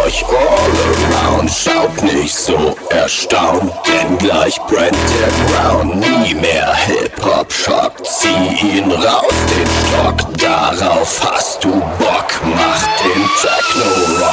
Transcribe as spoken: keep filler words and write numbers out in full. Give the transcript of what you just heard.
euch all around. Schaut nicht so erstaunt, denn gleich brennt der Ground. Nie mehr Hip-Hop-Schock, zieh ihn raus, den Stock. Darauf hast du Bock, mach den Techno-Rock.